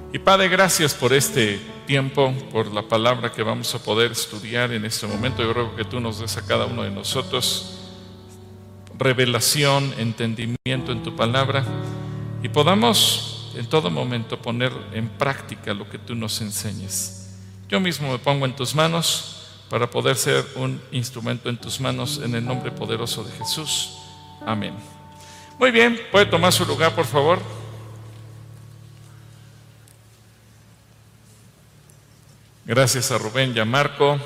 Y Padre, gracias por este tiempo, por la palabra que vamos a poder estudiar en este momento. Yo ruego que tú nos des a cada uno de nosotros revelación, entendimiento en tu palabra y podamos en todo momento poner en práctica lo que tú nos enseñes. Yo mismo me pongo en tus manos para poder ser un instrumento en tus manos en el nombre poderoso de Jesús. Amén. Muy bien, puede tomar su lugar, por favor. Gracias a Rubén y a Marco.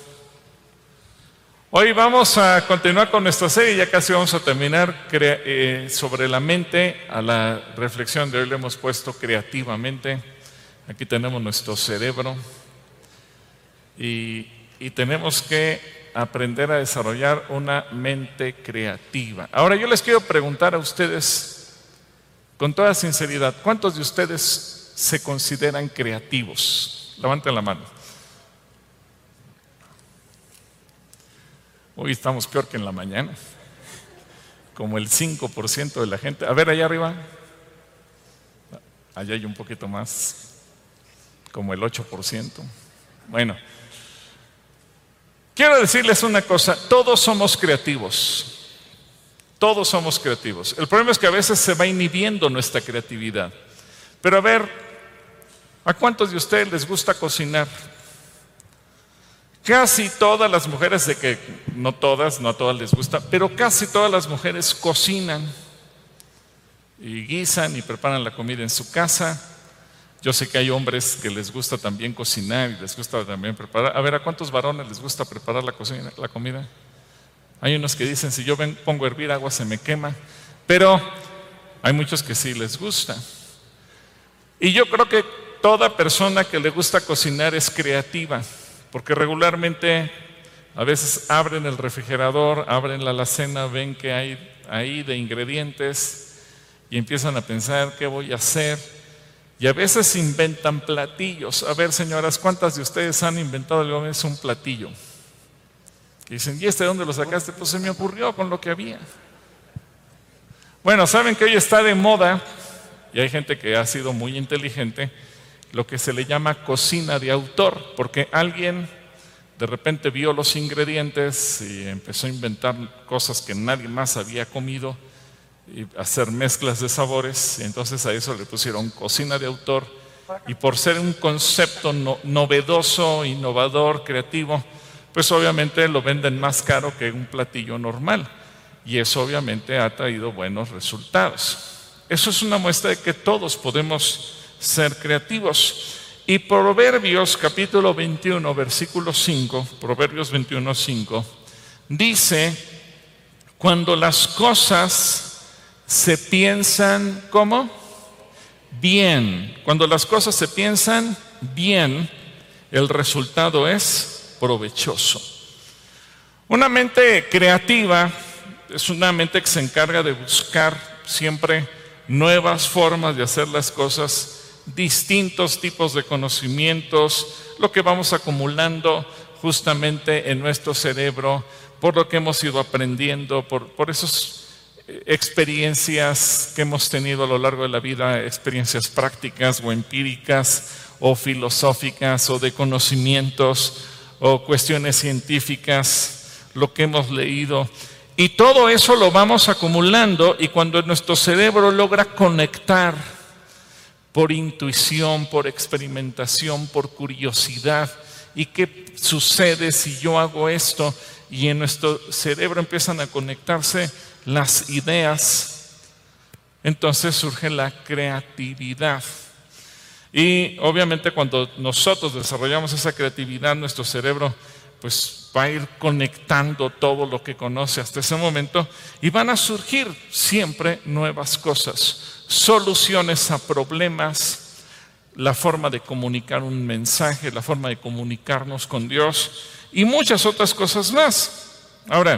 Hoy vamos a continuar con nuestra serie, ya casi vamos a terminar, sobre la mente. A la reflexión de hoy le hemos puesto creativamente. Aquí tenemos nuestro cerebro y tenemos que aprender a desarrollar una mente creativa. Ahora yo les quiero preguntar a ustedes, con toda sinceridad, ¿cuántos de ustedes se consideran creativos? Levanten la mano. Hoy estamos peor que en la mañana, como el 5% de la gente. A ver, allá arriba, allá hay un poquito más, como el 8%. Bueno, quiero decirles una cosa, todos somos creativos, todos somos creativos. El problema es que a veces se va inhibiendo nuestra creatividad. Pero a ver, ¿a cuántos de ustedes les gusta cocinar? Casi todas las mujeres, no a todas les gusta, pero casi todas las mujeres cocinan y guisan y preparan la comida en su casa. Yo sé que hay hombres que les gusta también cocinar y les gusta también preparar. A ver, ¿a cuántos varones les gusta preparar la comida? Hay unos que dicen, si yo pongo a hervir agua se me quema, pero hay muchos que sí les gusta. Y yo creo que toda persona que le gusta cocinar es creativa. Porque regularmente a veces abren el refrigerador, abren la alacena, ven que hay ahí de ingredientes y empiezan a pensar qué voy a hacer. Y a veces inventan platillos. A ver, señoras, ¿cuántas de ustedes han inventado alguna vez un platillo? Y dicen, ¿y de dónde lo sacaste? Pues se me ocurrió con lo que había. Bueno, saben que hoy está de moda, y hay gente que ha sido muy inteligente, lo que se le llama cocina de autor, porque alguien de repente vio los ingredientes y empezó a inventar cosas que nadie más había comido y hacer mezclas de sabores, y entonces a eso le pusieron cocina de autor, y por ser un concepto novedoso, innovador, creativo, pues obviamente lo venden más caro que un platillo normal, y eso obviamente ha traído buenos resultados. Eso es una muestra de que todos podemos ser creativos. Y Proverbios capítulo 21 versículo 5, Proverbios 21, 5 dice, cuando las cosas se piensan ¿cómo? Bien. Cuando las cosas se piensan bien, el resultado es provechoso. Una mente creativa es una mente que se encarga de buscar siempre nuevas formas de hacer las cosas, distintos tipos de conocimientos, lo que vamos acumulando justamente en nuestro cerebro, por lo que hemos ido aprendiendo, por esas experiencias que hemos tenido a lo largo de la vida, experiencias prácticas o empíricas o filosóficas o de conocimientos o cuestiones científicas, lo que hemos leído. Y todo eso lo vamos acumulando, y cuando nuestro cerebro logra conectar por intuición, por experimentación, por curiosidad, ¿y qué sucede si yo hago esto? Y en nuestro cerebro empiezan a conectarse las ideas, entonces surge la creatividad. Y obviamente cuando nosotros desarrollamos esa creatividad, nuestro cerebro pues va a ir conectando todo lo que conoce hasta ese momento, y van a surgir siempre nuevas cosas, soluciones a problemas, la forma de comunicar un mensaje, la forma de comunicarnos con Dios y muchas otras cosas más. Ahora,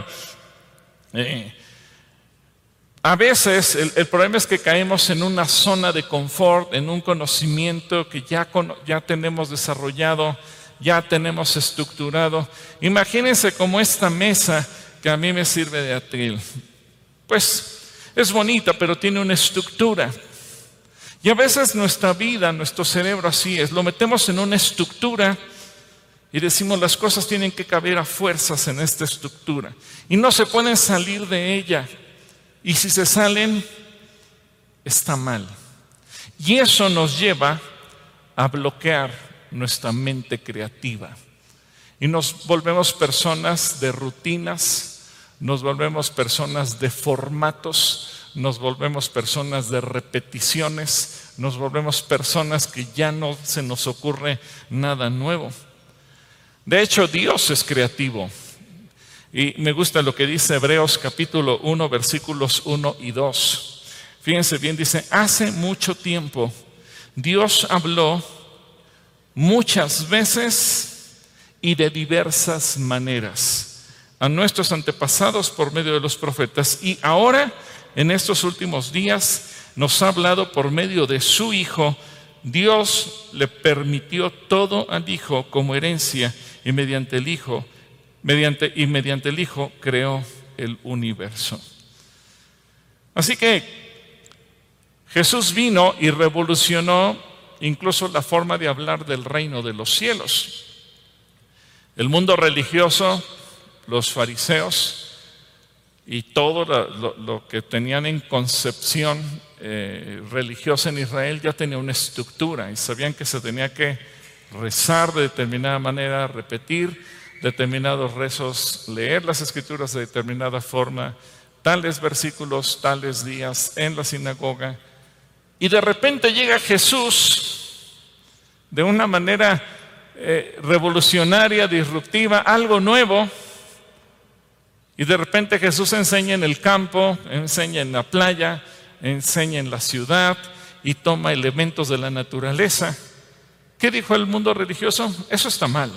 a veces el problema es que caemos en una zona de confort, en un conocimiento que ya tenemos desarrollado, ya tenemos estructurado. Imagínense como esta mesa que a mí me sirve de atril. Pues es bonita, pero tiene una estructura. Y a veces nuestra vida, nuestro cerebro así es, lo metemos en una estructura y decimos las cosas tienen que caber a fuerzas en esta estructura y no se pueden salir de ella. Y si se salen, está mal. Y eso nos lleva a bloquear nuestra mente creativa. Y nos volvemos personas de rutinas, nos volvemos personas de formatos, nos volvemos personas de repeticiones, nos volvemos personas que ya no se nos ocurre nada nuevo. De hecho, Dios es creativo. Y me gusta lo que dice Hebreos capítulo 1, versículos 1 y 2. Fíjense bien, dice, hace mucho tiempo Dios habló muchas veces y de diversas maneras a nuestros antepasados por medio de los profetas. Y ahora, en estos últimos días, nos ha hablado por medio de su Hijo. Dios le permitió todo al Hijo como herencia y mediante el Hijo creó el universo. Así que Jesús vino y revolucionó incluso la forma de hablar del reino de los cielos. El mundo religioso, los fariseos y todo lo que tenían en concepción religiosa en Israel ya tenía una estructura y sabían que se tenía que rezar de determinada manera, repetir determinados rezos, leer las escrituras de determinada forma, tales versículos, tales días en la sinagoga. Y de repente llega Jesús de una manera revolucionaria, disruptiva, algo nuevo. Y de repente Jesús enseña en el campo, enseña en la playa, enseña en la ciudad y toma elementos de la naturaleza. ¿Qué dijo el mundo religioso? Eso está mal.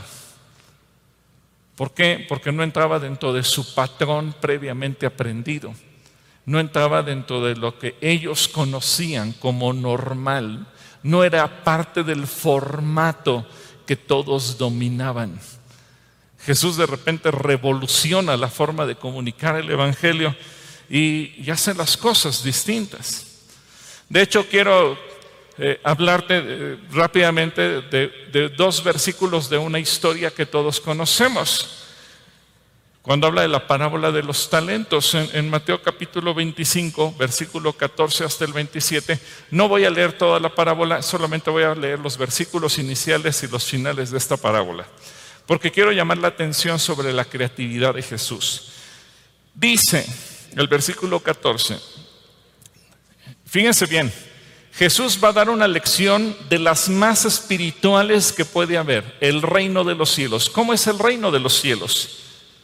¿Por qué? Porque no entraba dentro de su patrón previamente aprendido. No entraba dentro de lo que ellos conocían como normal. No era parte del formato que todos dominaban. Jesús de repente revoluciona la forma de comunicar el Evangelio y hace las cosas distintas. De hecho, quiero hablarte rápidamente de dos versículos de una historia que todos conocemos. Cuando habla de la parábola de los talentos, en Mateo capítulo 25, versículo 14 hasta el 27, no voy a leer toda la parábola, solamente voy a leer los versículos iniciales y los finales de esta parábola, porque quiero llamar la atención sobre la creatividad de Jesús. Dice el versículo 14, fíjense bien, Jesús va a dar una lección de las más espirituales que puede haber, el reino de los cielos. ¿Cómo es el reino de los cielos?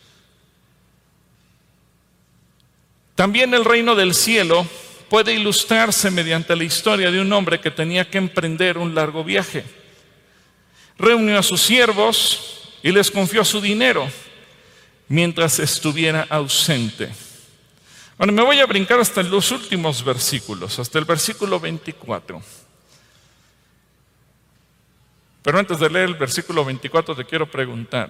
También el reino del cielo puede ilustrarse mediante la historia de un hombre que tenía que emprender un largo viaje. Reunió a sus siervos y les confió su dinero mientras estuviera ausente. Bueno, me voy a brincar hasta los últimos versículos, hasta el versículo 24. Pero antes de leer el versículo 24 te quiero preguntar,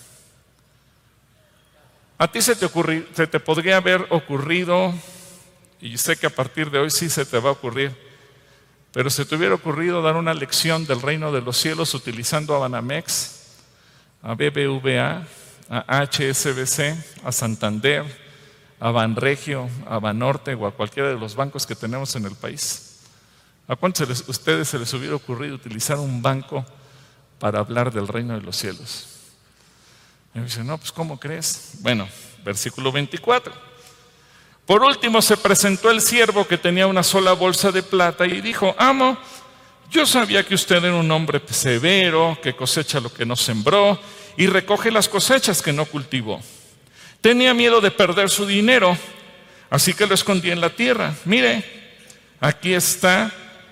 ¿a ti se te podría haber ocurrido, y sé que a partir de hoy sí se te va a ocurrir, pero se te hubiera ocurrido dar una lección del reino de los cielos utilizando a Banamex, a BBVA, a HSBC, a Santander, a Banregio, a Banorte o a cualquiera de los bancos que tenemos en el país? ¿A cuántos de ustedes se les hubiera ocurrido utilizar un banco para hablar del reino de los cielos? Y me dicen, no, pues ¿cómo crees? Bueno, versículo 24. Por último se presentó el siervo que tenía una sola bolsa de plata y dijo, amo, yo sabía que usted era un hombre severo, que cosecha lo que no sembró y recoge las cosechas que no cultivó. Tenía miedo de perder su dinero, así que lo escondí en la tierra. Mire, aquí está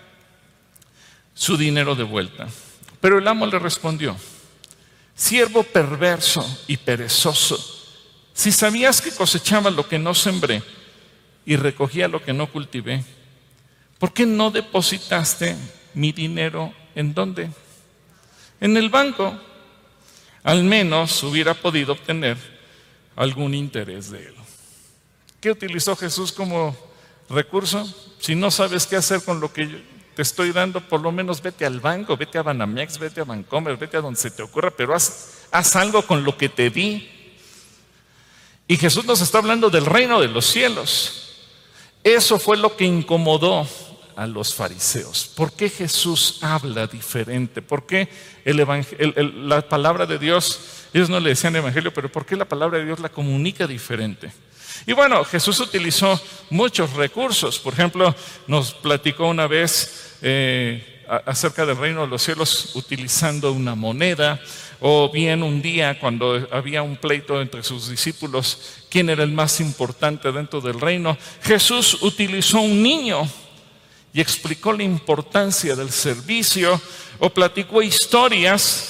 su dinero de vuelta. Pero el amo le respondió, siervo perverso y perezoso, si sabías que cosechaba lo que no sembré y recogía lo que no cultivé, ¿por qué no depositaste mi dinero en dónde? En el banco. Al menos hubiera podido obtener algún interés de él. ¿Qué utilizó Jesús como recurso? Si no sabes qué hacer con lo que te estoy dando, por lo menos vete al banco, vete a Banamex, vete a Bancomer, vete a donde se te ocurra, pero haz algo con lo que te di. Y Jesús nos está hablando del reino de los cielos. Eso fue lo que incomodó a los fariseos. ¿Por qué Jesús habla diferente? ¿Por qué la palabra de Dios, ellos no le decían evangelio, pero por qué la palabra de Dios la comunica diferente? Y bueno, Jesús utilizó muchos recursos. Por ejemplo, nos platicó una vez acerca del reino de los cielos utilizando una moneda, o bien un día cuando había un pleito entre sus discípulos, quién era el más importante dentro del reino. Jesús utilizó un niño y explicó la importancia del servicio, o platicó historias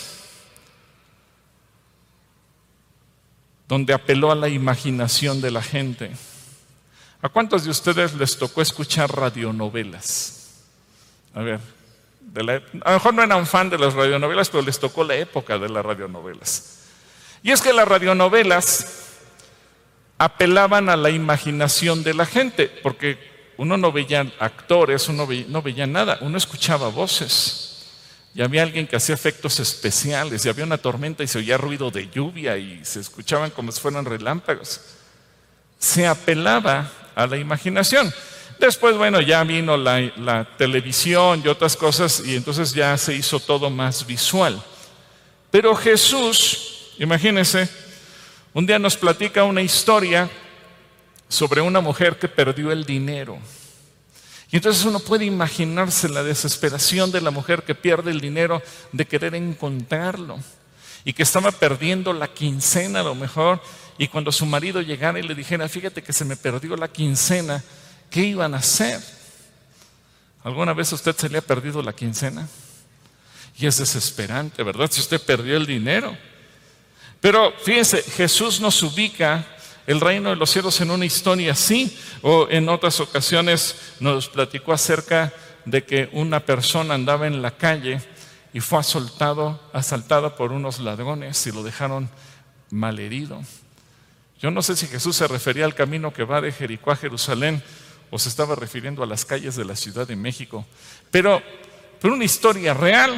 donde apeló a la imaginación de la gente. ¿A cuántos de ustedes les tocó escuchar radionovelas? A ver, a lo mejor no eran fan de las radionovelas, pero les tocó la época de las radionovelas. Y es que las radionovelas apelaban a la imaginación de la gente, porque uno no veía actores, no veía nada, uno escuchaba voces. Y había alguien que hacía efectos especiales, y había una tormenta y se oía ruido de lluvia y se escuchaban como si fueran relámpagos. Se apelaba a la imaginación. Después, bueno, ya vino la televisión y otras cosas, y entonces ya se hizo todo más visual. Pero Jesús, imagínense, un día nos platica una historia sobre una mujer que perdió el dinero. Y entonces uno puede imaginarse la desesperación de la mujer que pierde el dinero, de querer encontrarlo, y que estaba perdiendo la quincena a lo mejor, y cuando su marido llegara y le dijera, fíjate que se me perdió la quincena, ¿qué iban a hacer? ¿Alguna vez a usted se le ha perdido la quincena? Y es desesperante, ¿verdad? Si usted perdió el dinero. Pero fíjense, Jesús nos ubica el reino de los cielos en una historia así, o en otras ocasiones nos platicó acerca de que una persona andaba en la calle y fue asaltada por unos ladrones y lo dejaron malherido. Yo no sé si Jesús se refería al camino que va de Jericó a Jerusalén o se estaba refiriendo a las calles de la Ciudad de México, pero una historia real.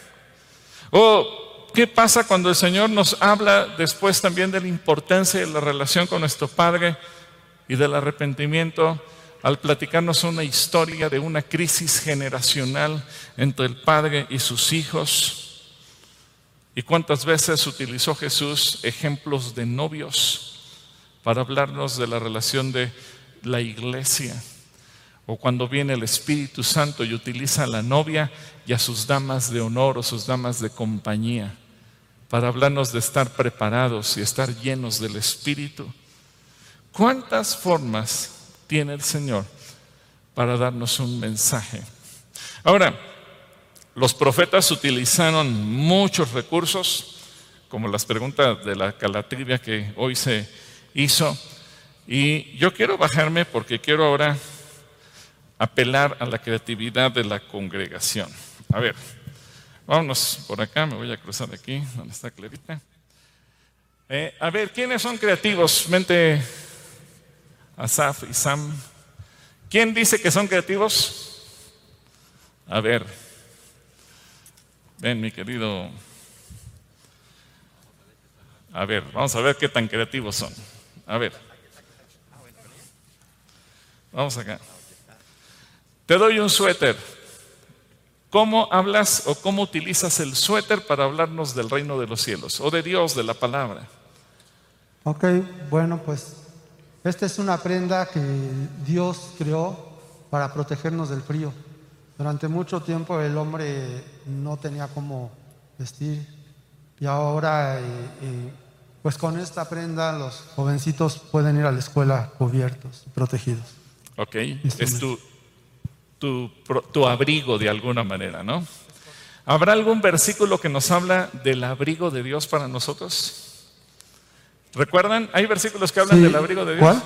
O ¿qué pasa cuando el Señor nos habla después también de la importancia de la relación con nuestro Padre y del arrepentimiento, al platicarnos una historia de una crisis generacional entre el Padre y sus hijos? ¿Y cuántas veces utilizó Jesús ejemplos de novios para hablarnos de la relación de la iglesia? O cuando viene el Espíritu Santo y utiliza a la novia y a sus damas de honor o sus damas de compañía, para hablarnos de estar preparados y estar llenos del Espíritu. ¿Cuántas formas tiene el Señor para darnos un mensaje? Ahora, los profetas utilizaron muchos recursos, como las preguntas de la trivia que hoy se hizo, y yo quiero bajarme porque quiero ahora apelar a la creatividad de la congregación. A ver, vámonos por acá, me voy a cruzar aquí, donde está Clarita. A ver, ¿quiénes son creativos? Mente Asaf y Sam. ¿Quién dice que son creativos? A ver, ven mi querido. A ver, vamos a ver qué tan creativos son. A ver, vamos acá. Te doy un suéter. ¿Cómo hablas o cómo utilizas el suéter para hablarnos del reino de los cielos o de Dios, de la palabra? Ok, bueno, pues esta es una prenda que Dios creó para protegernos del frío. Durante mucho tiempo el hombre no tenía cómo vestir, y ahora pues con esta prenda los jovencitos pueden ir a la escuela cubiertos, protegidos. Ok, es tu abrigo de alguna manera, ¿no? ¿Habrá algún versículo que nos habla del abrigo de Dios para nosotros? ¿Recuerdan? ¿Hay versículos que hablan del abrigo de Dios? ¿Cuál?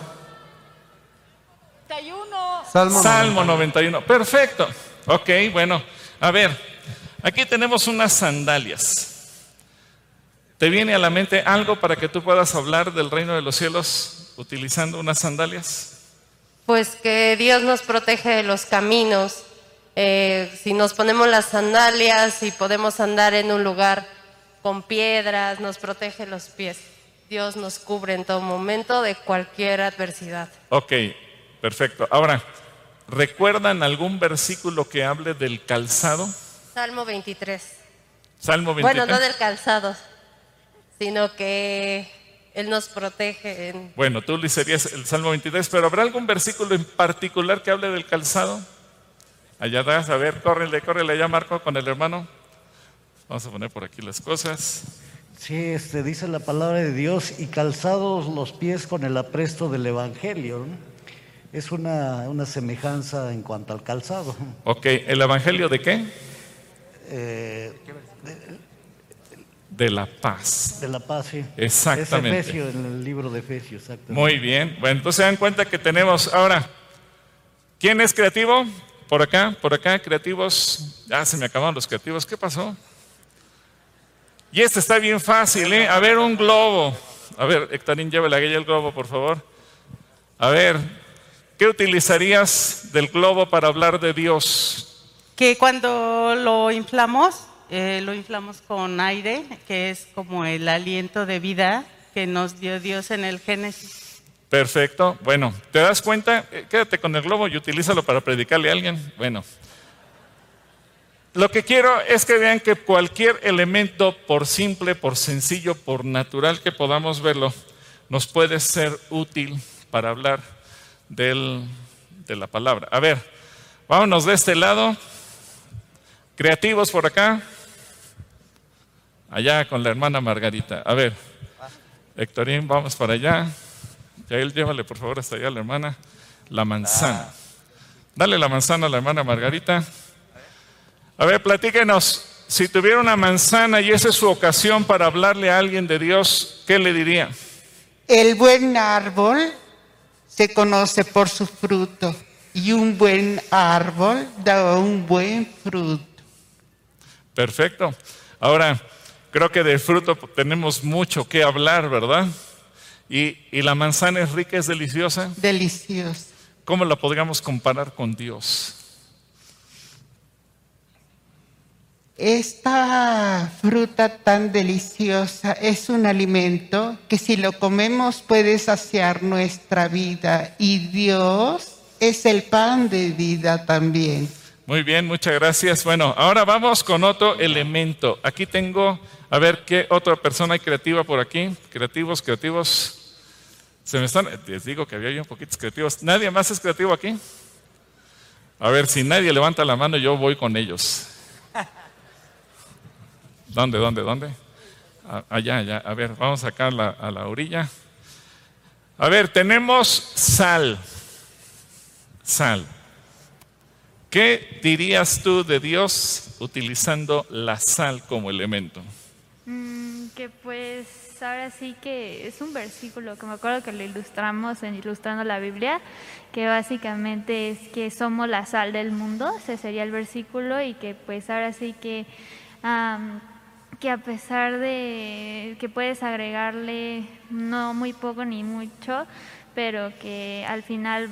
91. Salmo 91. Perfecto. Ok, bueno. A ver, aquí tenemos unas sandalias. ¿Te viene a la mente algo para que tú puedas hablar del reino de los cielos utilizando unas sandalias? Pues que Dios nos protege de los caminos Si nos ponemos las sandalias y podemos andar en un lugar con piedras, nos protege los pies. Dios nos cubre en todo momento de cualquier adversidad. Ok, perfecto. Ahora, ¿recuerdan algún versículo que hable del calzado? Salmo 23. Salmo 23. Bueno, no del calzado, sino que Él nos protege. Bueno, tú serías el Salmo 23, pero ¿habrá algún versículo en particular que hable del calzado? Allá atrás, a ver, córrele allá, Marco, con el hermano. Vamos a poner por aquí las cosas. Sí, dice la palabra de Dios, y calzados los pies con el apresto del Evangelio, ¿no? Es una semejanza en cuanto al calzado. Ok, ¿el Evangelio de qué? De la paz. De la paz, sí. Exactamente. Es Efesios, en el libro de Efesios, exactamente. Muy bien. Bueno, entonces se dan cuenta que tenemos ahora, ¿quién es creativo? Por acá, creativos. Ya se me acabaron los creativos. ¿Qué pasó? Y este está bien fácil, ¿eh? A ver, un globo. A ver, Héctorín, llévale a el globo, por favor. A ver, ¿qué utilizarías del globo para hablar de Dios? Que cuando lo inflamos con aire, que es como el aliento de vida que nos dio Dios en el Génesis. Perfecto. Bueno, ¿te das cuenta? Quédate con el globo y utilízalo para predicarle a alguien. Bueno. Lo que quiero es que vean que cualquier elemento, por simple, por sencillo, por natural que podamos verlo, nos puede ser útil para hablar de la palabra. A ver, vámonos de este lado. Creativos por acá. Allá con la hermana Margarita. A ver, Héctorín, vamos para allá. Yael, llévale por favor hasta allá a la hermana. La manzana. Dale la manzana a la hermana Margarita. A ver, platíquenos, si tuviera una manzana y esa es su ocasión para hablarle a alguien de Dios, ¿qué le diría? El buen árbol se conoce por su fruto y un buen árbol da un buen fruto. Perfecto. Ahora, creo que de fruto tenemos mucho que hablar, ¿verdad? ¿Y la manzana es rica, es deliciosa? Deliciosa. ¿Cómo la podríamos comparar con Dios? Esta fruta tan deliciosa es un alimento que si lo comemos puede saciar nuestra vida, y Dios es el pan de vida también. Muy bien, muchas gracias. Bueno, ahora vamos con otro elemento. Aquí tengo, a ver, ¿qué otra persona hay creativa por aquí? Creativos. Se me están, les digo que había yo un poquitos creativos. ¿Nadie más es creativo aquí? A ver, si nadie levanta la mano, yo voy con ellos. ¿Dónde? Allá. A ver, vamos acá a la orilla. A ver, tenemos sal. ¿Qué dirías tú de Dios utilizando la sal como elemento? Que pues ahora sí que es un versículo que me acuerdo que lo ilustramos en Ilustrando la Biblia, que básicamente es que somos la sal del mundo. Ese sería el versículo, y que pues ahora sí que a pesar de que puedes agregarle no muy poco ni mucho, pero que al final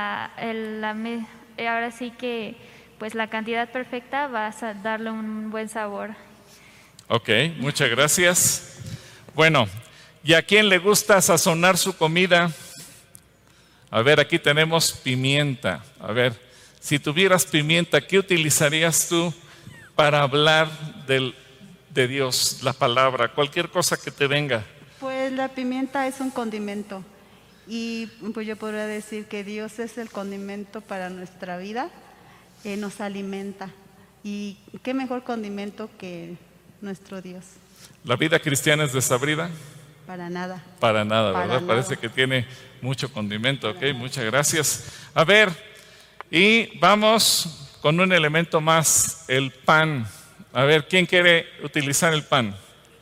ahora sí que pues la cantidad perfecta va a darle un buen sabor. Ok, muchas gracias. Bueno, ¿y a quién le gusta sazonar su comida? A ver, aquí tenemos pimienta. A ver, si tuvieras pimienta, ¿qué utilizarías tú para hablar de Dios, la palabra, cualquier cosa que te venga? Pues la pimienta es un condimento, y pues yo podría decir que Dios es el condimento para nuestra vida, nos alimenta, y qué mejor condimento que nuestro Dios. ¿La vida cristiana es desabrida? Para nada. Para nada, Para ¿verdad? nada. Parece que tiene mucho condimento. Ok, muchas gracias. A ver, y vamos con un elemento más, el pan. A ver, ¿quién quiere utilizar el pan?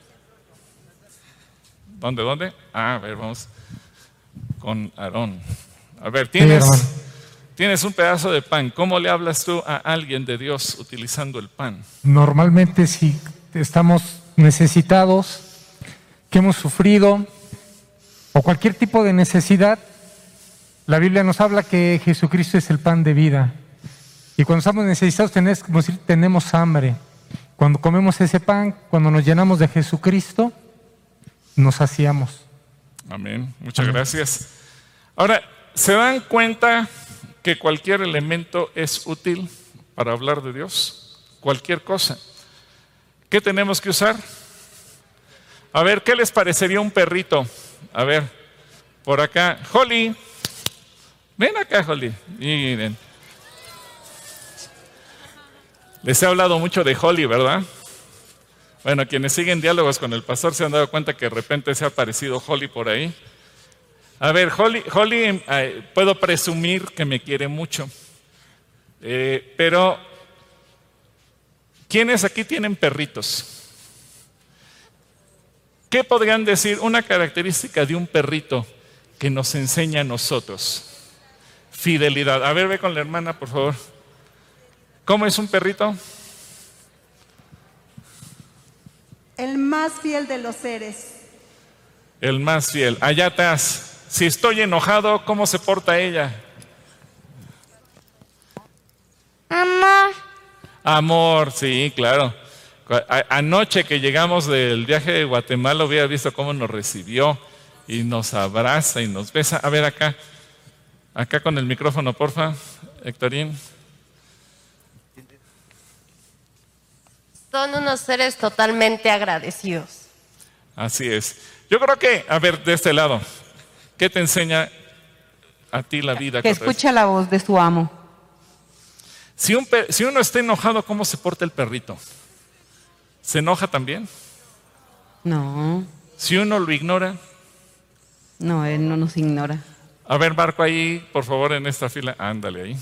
¿Dónde? A ver, vamos con Aarón. A ver, tienes un pedazo de pan. ¿Cómo le hablas tú a alguien de Dios utilizando el pan? Normalmente, si estamos necesitados, que hemos sufrido o cualquier tipo de necesidad, la Biblia nos habla que Jesucristo es el pan de vida. Y cuando estamos necesitados, es como decir, tenemos hambre. Cuando comemos ese pan, cuando nos llenamos de Jesucristo, nos saciamos. Amén. Muchas gracias. Ahora, ¿se dan cuenta que cualquier elemento es útil para hablar de Dios? Cualquier cosa. ¿Qué tenemos que usar? A ver, ¿qué les parecería un perrito? A ver, por acá. Holly. Ven acá, Holly. Miren. Les he hablado mucho de Holly, ¿verdad? Bueno, quienes siguen diálogos con el pastor se han dado cuenta que de repente se ha aparecido Holly por ahí. A ver, Holly, puedo presumir que me quiere mucho. Pero, ¿quiénes aquí tienen perritos? ¿Qué podrían decir una característica de un perrito que nos enseña a nosotros? Fidelidad. A ver, ve con la hermana, por favor. ¿Cómo es un perrito? El más fiel de los seres. El más fiel. Allá atrás. Si estoy enojado, ¿cómo se porta ella? Amor. Amor, sí, claro. Anoche que llegamos del viaje de Guatemala, hubiera visto cómo nos recibió y nos abraza y nos besa. A ver acá con el micrófono, porfa, Héctorín. Son unos seres totalmente agradecidos. Así es. Yo creo que, a ver, de este lado, ¿qué te enseña a ti la vida? Que escucha la voz de su amo. Si uno está enojado, ¿cómo se porta el perrito? ¿Se enoja también? No. Si uno lo ignora. No, él no nos ignora. A ver, Marco, ahí, por favor, en esta fila. Ándale ahí.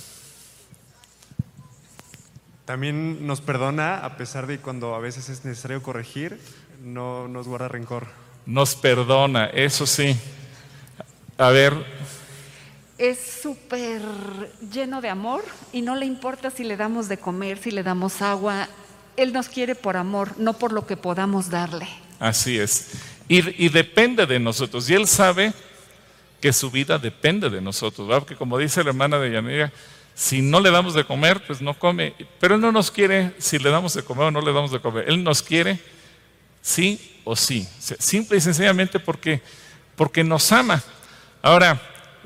También nos perdona, a pesar de cuando a veces es necesario corregir, no nos guarda rencor. Nos perdona, eso sí. A ver. Es súper lleno de amor y no le importa si le damos de comer, si le damos agua. Él nos quiere por amor, no por lo que podamos darle. Así es. Y depende de nosotros. Y Él sabe que su vida depende de nosotros, ¿verdad? Porque como dice la hermana de Yanira, si no le damos de comer, pues no come. Pero Él no nos quiere si le damos de comer o no le damos de comer. Él nos quiere sí o sí. Simple y sencillamente porque nos ama. Ahora,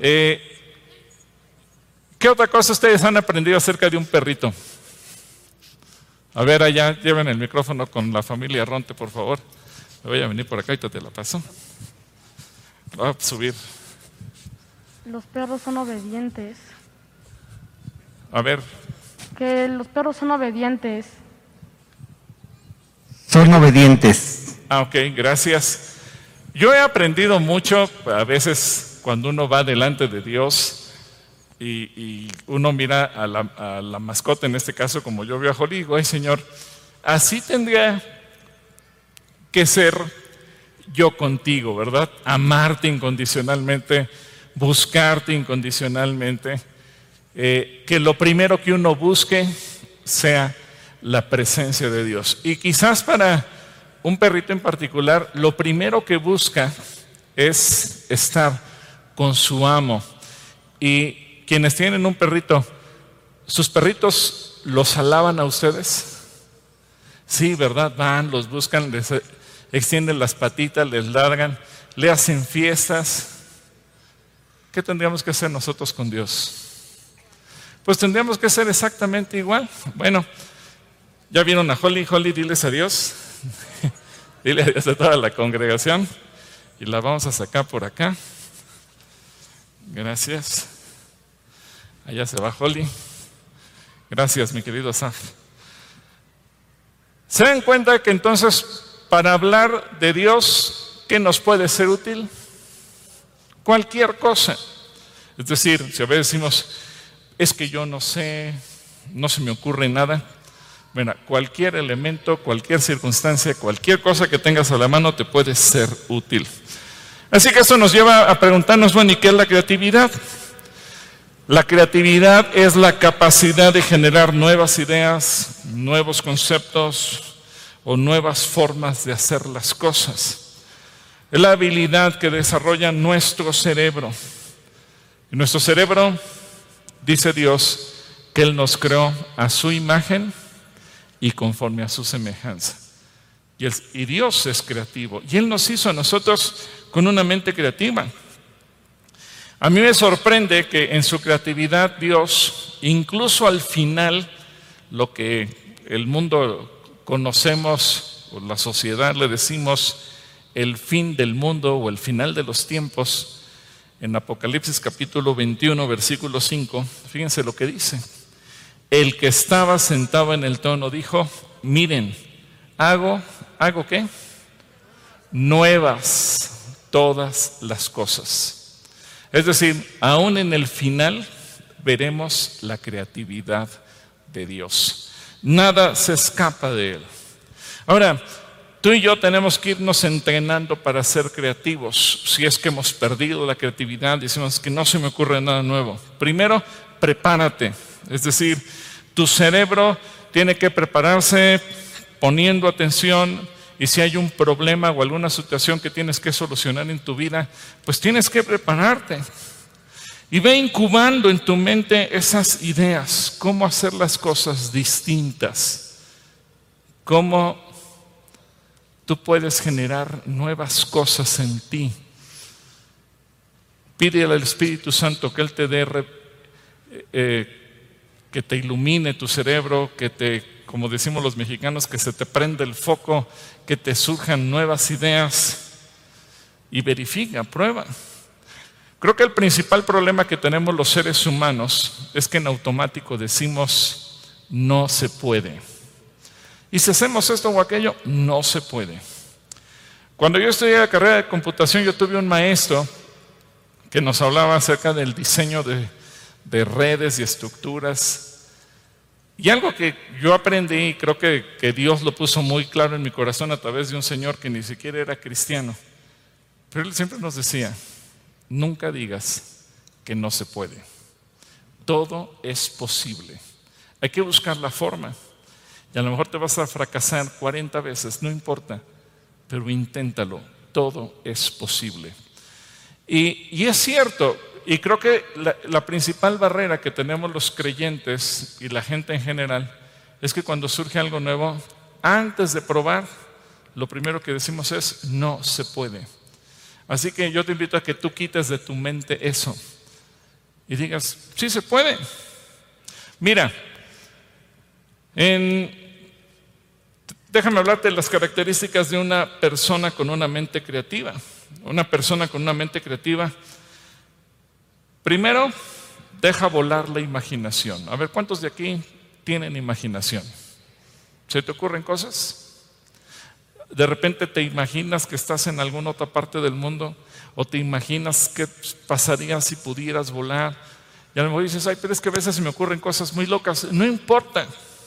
¿qué otra cosa ustedes han aprendido acerca de un perrito? A ver, allá, lleven el micrófono con la familia Ronte, por favor. Me voy a venir por acá y te la paso. Voy a subir. Los perros son obedientes. A ver. Que los perros son obedientes. Son obedientes. Ok, gracias. Yo he aprendido mucho, a veces cuando uno va delante de Dios y uno mira a la mascota, en este caso como yo veo a Holly, digo, ay Señor, así tendría que ser yo contigo, ¿verdad? Amarte incondicionalmente, buscarte incondicionalmente, que lo primero que uno busque sea la presencia de Dios. Y quizás para un perrito en particular, lo primero que busca es estar con su amo. Y quienes tienen un perrito, ¿sus perritos los alaban a ustedes? Sí, ¿verdad? Van, los buscan, les extienden las patitas, les largan, le hacen fiestas. ¿Qué tendríamos que hacer nosotros con Dios? Pues tendríamos que hacer exactamente igual. Bueno, ya vieron a Holly. Holly, diles adiós. Dile adiós a toda la congregación. Y la vamos a sacar por acá. Gracias. Allá se va Holly. Gracias, mi querido Saf. ¿Se dan cuenta que entonces para hablar de Dios, qué nos puede ser útil? Cualquier cosa. Es decir, si a veces decimos, es que yo no sé, no se me ocurre nada. Bueno, cualquier elemento, cualquier circunstancia, cualquier cosa que tengas a la mano te puede ser útil. Así que esto nos lleva a preguntarnos, bueno, ¿y qué es la creatividad? La creatividad es la capacidad de generar nuevas ideas, nuevos conceptos o nuevas formas de hacer las cosas. Es la habilidad que desarrolla nuestro cerebro. Y nuestro cerebro, dice Dios, que Él nos creó a su imagen y conforme a su semejanza. Y Dios es creativo. Y Él nos hizo a nosotros con una mente creativa. A mí me sorprende que en su creatividad Dios, incluso al final, lo que el mundo conocemos, o la sociedad le decimos el fin del mundo o el final de los tiempos, en Apocalipsis capítulo 21, versículo 5, fíjense lo que dice. El que estaba sentado en el trono dijo, miren, ¿hago qué? Nuevas todas las cosas. Es decir, aún en el final veremos la creatividad de Dios. Nada se escapa de Él. Ahora, tú y yo tenemos que irnos entrenando para ser creativos. Si es que hemos perdido la creatividad, decimos que no se me ocurre nada nuevo. Primero, prepárate. Es decir, tu cerebro tiene que prepararse poniendo atención, y si hay un problema o alguna situación que tienes que solucionar en tu vida, pues tienes que prepararte. Y ve incubando en tu mente esas ideas, cómo hacer las cosas distintas, cómo tú puedes generar nuevas cosas en ti. Pídele al Espíritu Santo que Él te dé, que te ilumine tu cerebro, que te, como decimos los mexicanos, que se te prenda el foco, que te surjan nuevas ideas y verifica, prueba. Creo que el principal problema que tenemos los seres humanos es que en automático decimos no se puede. Y si hacemos esto o aquello, no se puede. Cuando yo estudié la carrera de computación, yo tuve un maestro que nos hablaba acerca del diseño de redes y estructuras. Y algo que yo aprendí, y creo que Dios lo puso muy claro en mi corazón a través de un señor que ni siquiera era cristiano. Pero él siempre nos decía, nunca digas que no se puede. Todo es posible. Hay que buscar la forma. Y a lo mejor te vas a fracasar 40 veces, no importa, pero inténtalo. Todo es posible. Y es cierto. Y creo que la principal barrera que tenemos los creyentes y la gente en general es que cuando surge algo nuevo, antes de probar, lo primero que decimos es no se puede. Así que yo te invito a que tú quites de tu mente eso y digas, sí se puede. Mira, déjame hablarte de las características de una persona con una mente creativa. Una persona con una mente creativa, primero, deja volar la imaginación. A ver, ¿cuántos de aquí tienen imaginación? ¿Se te ocurren cosas? De repente te imaginas que estás en alguna otra parte del mundo, o te imaginas qué pasaría si pudieras volar. Y a lo mejor dices, ay, pero es que a veces se me ocurren cosas muy locas. No importa,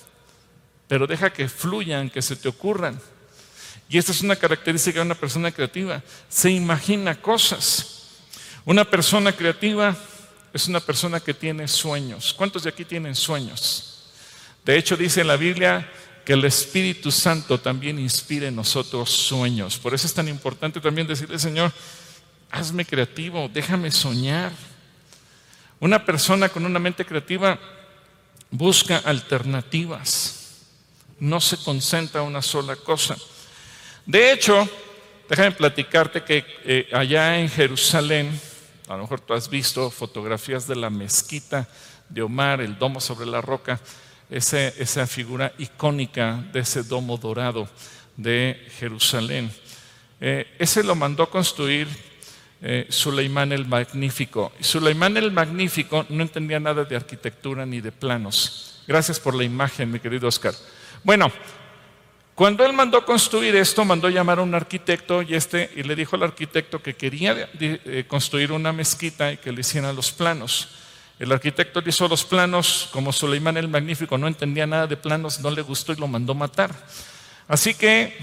pero deja que fluyan, que se te ocurran. Y esta es una característica de una persona creativa. Se imagina cosas. Una persona creativa es una persona que tiene sueños. ¿Cuántos de aquí tienen sueños? De hecho, dice en la Biblia que el Espíritu Santo también inspira en nosotros sueños. Por eso es tan importante también decirle, Señor, hazme creativo, déjame soñar. Una persona con una mente creativa busca alternativas, no se concentra en una sola cosa. De hecho, déjame platicarte que allá en Jerusalén, a lo mejor tú has visto fotografías de la mezquita de Omar, el domo sobre la roca, esa figura icónica de ese domo dorado de Jerusalén. Ese lo mandó construir Suleimán el Magnífico. Suleimán el Magnífico no entendía nada de arquitectura ni de planos. Gracias por la imagen, mi querido Oscar. Bueno, cuando él mandó construir esto, mandó llamar a un arquitecto y le dijo al arquitecto que quería construir una mezquita y que le hicieran los planos. El arquitecto le hizo los planos, como Suleimán el Magnífico no entendía nada de planos, no le gustó y lo mandó matar. Así que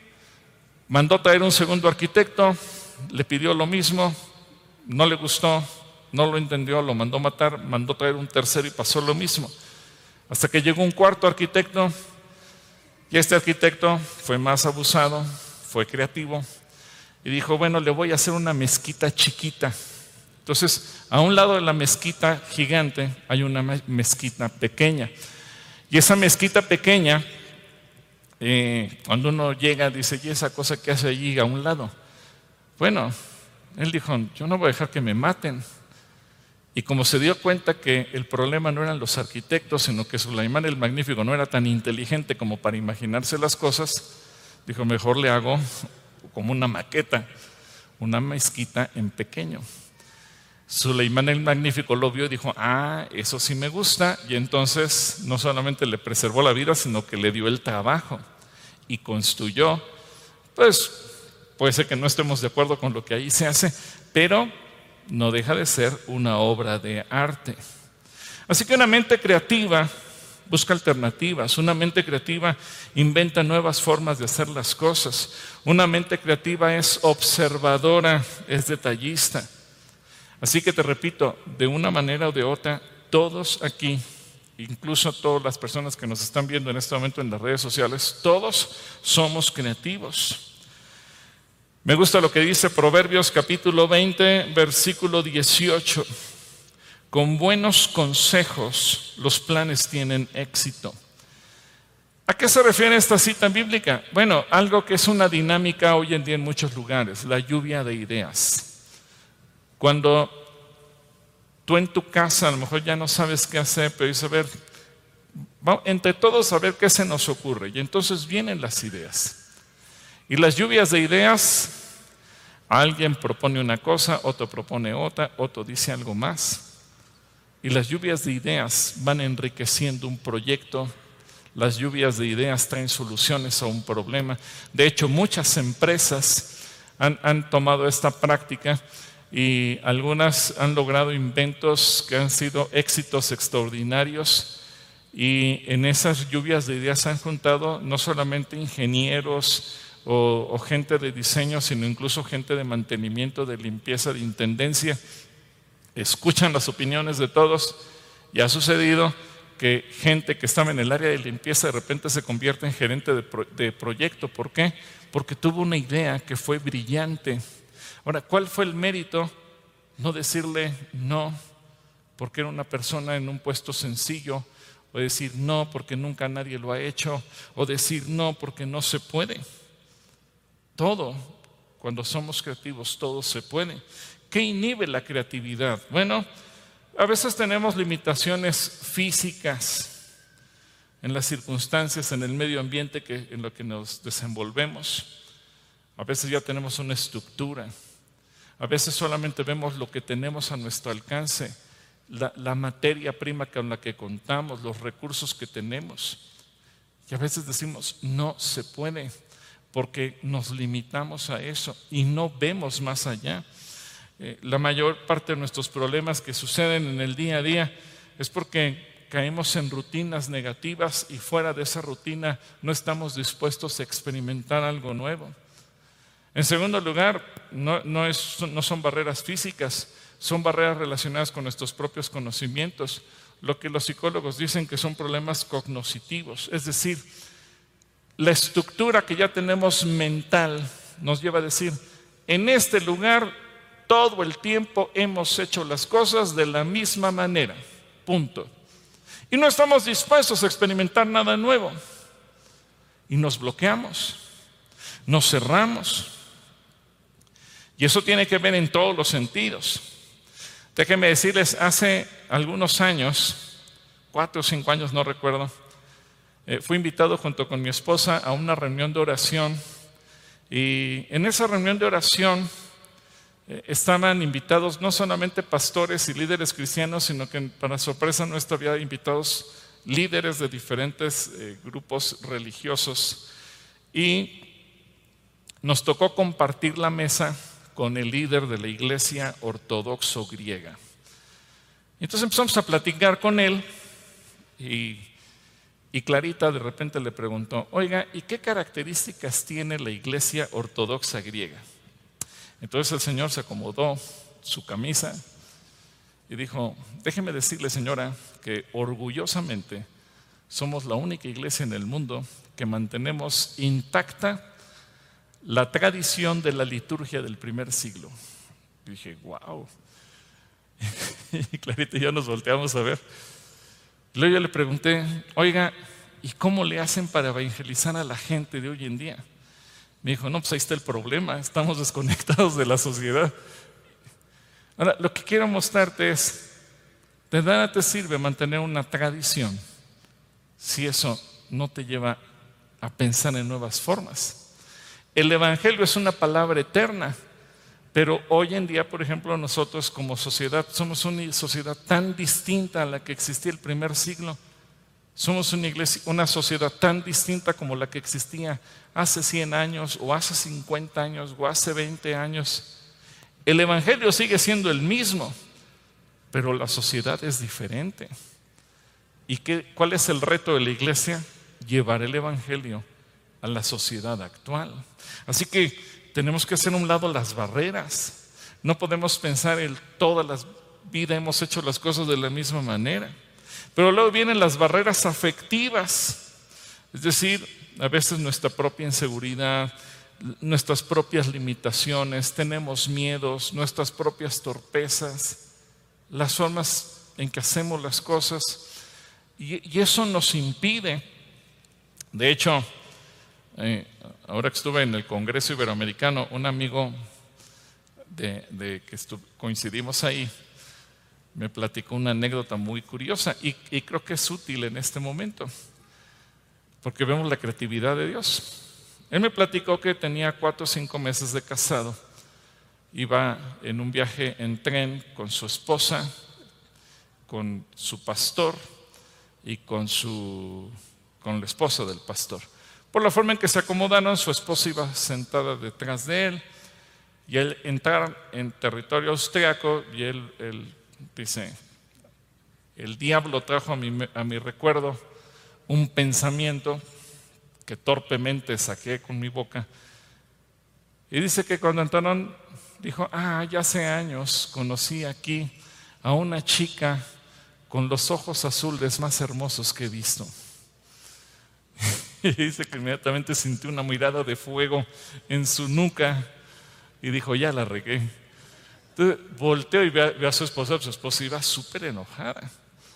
mandó traer un segundo arquitecto, le pidió lo mismo, no le gustó, no lo entendió, lo mandó matar, mandó traer un tercero y pasó lo mismo. Hasta que llegó un cuarto arquitecto. Y este arquitecto fue más abusado, fue creativo y dijo, bueno, le voy a hacer una mezquita chiquita. Entonces, a un lado de la mezquita gigante hay una mezquita pequeña. Y esa mezquita pequeña, cuando uno llega, dice, ¿y esa cosa que hace allí a un lado? Bueno, él dijo, yo no voy a dejar que me maten. Y como se dio cuenta que el problema no eran los arquitectos, sino que Sulaimán el Magnífico no era tan inteligente como para imaginarse las cosas, dijo, mejor le hago como una maqueta, una mezquita en pequeño. Sulaimán el Magnífico lo vio y dijo, eso sí me gusta, y entonces no solamente le preservó la vida, sino que le dio el trabajo y construyó. Pues puede ser que no estemos de acuerdo con lo que ahí se hace, pero no deja de ser una obra de arte. Así que una mente creativa busca alternativas, una mente creativa inventa nuevas formas de hacer las cosas, una mente creativa es observadora, es detallista. Así que te repito, de una manera o de otra, todos aquí, incluso todas las personas que nos están viendo en este momento en las redes sociales, todos somos creativos. Me gusta lo que dice Proverbios capítulo 20, versículo 18. Con buenos consejos los planes tienen éxito. ¿A qué se refiere esta cita bíblica? Bueno, algo que es una dinámica hoy en día en muchos lugares, la lluvia de ideas. Cuando tú en tu casa a lo mejor ya no sabes qué hacer, pero dices, a ver, entre todos a ver qué se nos ocurre. Y entonces vienen las ideas. Y las lluvias de ideas, alguien propone una cosa, otro propone otra, otro dice algo más. Y las lluvias de ideas van enriqueciendo un proyecto, las lluvias de ideas traen soluciones a un problema. De hecho, muchas empresas han tomado esta práctica y algunas han logrado inventos que han sido éxitos extraordinarios. Y en esas lluvias de ideas se han juntado no solamente ingenieros, o gente de diseño, sino incluso gente de mantenimiento, de limpieza, de intendencia. Escuchan las opiniones de todos y ha sucedido que gente que estaba en el área de limpieza de repente se convierte en gerente de proyecto. ¿Por qué? Porque tuvo una idea que fue brillante. Ahora, ¿cuál fue el mérito? No decirle no porque era una persona en un puesto sencillo, o decir no porque nunca nadie lo ha hecho, o decir no porque no se puede. Todo, cuando somos creativos, todo se puede. ¿Qué inhibe la creatividad? Bueno, a veces tenemos limitaciones físicas en las circunstancias, en el medio ambiente en lo que nos desenvolvemos. A veces ya tenemos una estructura. A veces solamente vemos lo que tenemos a nuestro alcance, la materia prima con la que contamos, los recursos que tenemos. Y a veces decimos, no se puede, porque nos limitamos a eso y no vemos más allá. La mayor parte de nuestros problemas que suceden en el día a día es porque caemos en rutinas negativas y fuera de esa rutina no estamos dispuestos a experimentar algo nuevo. En segundo lugar, no son barreras físicas, son barreras relacionadas con nuestros propios conocimientos, lo que los psicólogos dicen que son problemas cognitivos, es decir, la estructura que ya tenemos mental nos lleva a decir, en este lugar todo el tiempo hemos hecho las cosas de la misma manera, punto. Y no estamos dispuestos a experimentar nada nuevo. Y nos bloqueamos, nos cerramos. Y eso tiene que ver en todos los sentidos. Déjenme decirles, hace algunos años, 4 o 5 años, no recuerdo, fui invitado junto con mi esposa a una reunión de oración y en esa reunión de oración estaban invitados no solamente pastores y líderes cristianos, sino que para sorpresa nuestra había invitados líderes de diferentes grupos religiosos y nos tocó compartir la mesa con el líder de la iglesia ortodoxo griega. Entonces empezamos a platicar con él y Clarita de repente le preguntó, oiga, ¿y qué características tiene la iglesia ortodoxa griega? Entonces el señor se acomodó su camisa y dijo, déjeme decirle, señora, que orgullosamente somos la única iglesia en el mundo que mantenemos intacta la tradición de la liturgia del primer siglo. Y dije, wow. Y Clarita y yo nos volteamos a ver. Luego yo le pregunté, oiga, ¿y cómo le hacen para evangelizar a la gente de hoy en día? Me dijo, no, pues ahí está el problema, estamos desconectados de la sociedad. Ahora, lo que quiero mostrarte es, de nada te sirve mantener una tradición si eso no te lleva a pensar en nuevas formas. El Evangelio es una palabra eterna, pero hoy en día, por ejemplo, nosotros como sociedad somos una sociedad tan distinta a la que existía el primer siglo. Somos una sociedad tan distinta como la que existía hace 100 años o hace 50 años o hace 20 años. El Evangelio sigue siendo el mismo, pero la sociedad es diferente. ¿Y cuál es el reto de la iglesia? Llevar el Evangelio a la sociedad actual. Así que tenemos que hacer a un lado las barreras. No podemos pensar en toda la vida hemos hecho las cosas de la misma manera. Pero luego vienen las barreras afectivas, es decir, a veces nuestra propia inseguridad, nuestras propias limitaciones, tenemos miedos, nuestras propias torpezas, las formas en que hacemos las cosas, y eso nos impide. De hecho, ahora que estuve en el Congreso Iberoamericano, un amigo que coincidimos ahí, me platicó una anécdota muy curiosa y creo que es útil en este momento, porque vemos la creatividad de Dios. Él me platicó que tenía 4 o 5 meses de casado, iba en un viaje en tren con su esposa, con su pastor y con la esposa del pastor. Por la forma en que se acomodaron, su esposa iba sentada detrás de él y él entraba en territorio austriaco y él dice, el diablo trajo a mi recuerdo un pensamiento que torpemente saqué con mi boca. Y dice que cuando entraron, dijo, ya hace años conocí aquí a una chica con los ojos azules más hermosos que he visto. Y dice que inmediatamente sintió una mirada de fuego en su nuca y dijo, ya la regué. Entonces volteó y ve a su esposa iba súper enojada.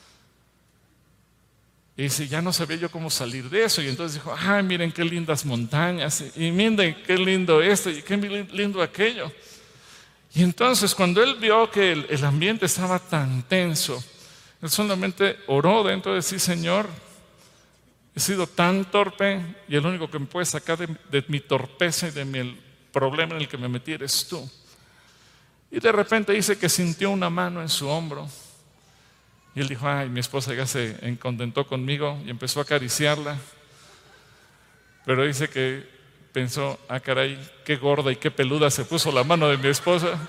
Y dice, ya no sabía yo cómo salir de eso. Y entonces dijo, miren qué lindas montañas, y miren qué lindo esto, y qué lindo aquello. Y entonces cuando él vio que el ambiente estaba tan tenso, él solamente oró dentro de sí, Señor, he sido tan torpe y el único que me puede sacar de mi torpeza y de el problema en el que me metí eres tú. Y de repente dice que sintió una mano en su hombro. Y él dijo, mi esposa ya se contentó conmigo y empezó a acariciarla. Pero dice que pensó, caray, qué gorda y qué peluda se puso la mano de mi esposa.